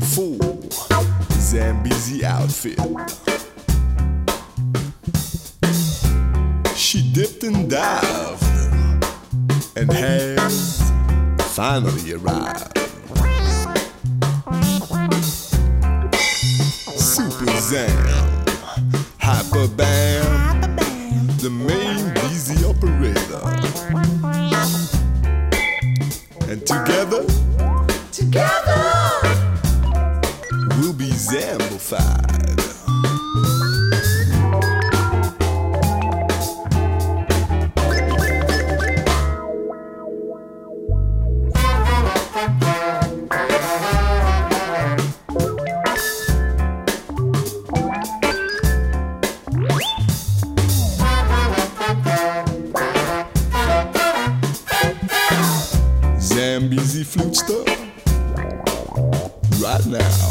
full Zambezi outfit. She dipped and dived and has finally arrived. Super Zam, Hyper Bam, the main busy operator. And together, we'll be Zambified. Zambezi flute stuff right now.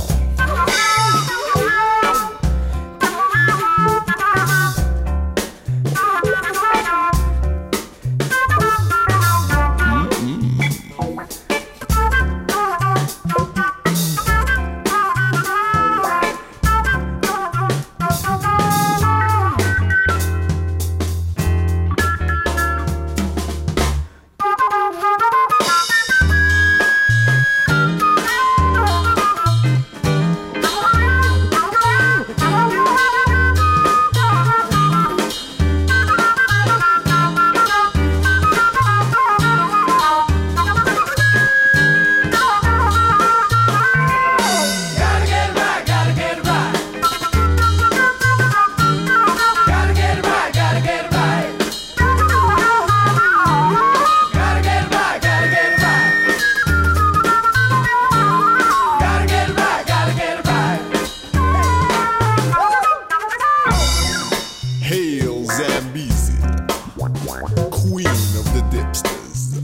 Hail Zambezi, queen of the dipsters,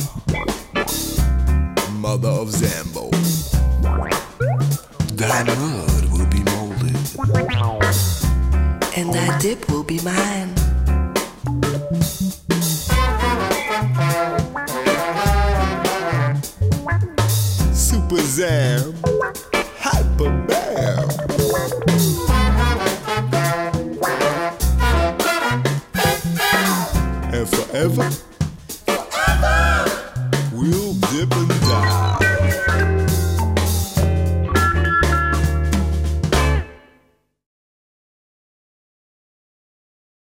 mother of Zambo. Thine hood will be molded, and that dip will be mine. Super Zam, Hyper Bam. And forever, we'll dip in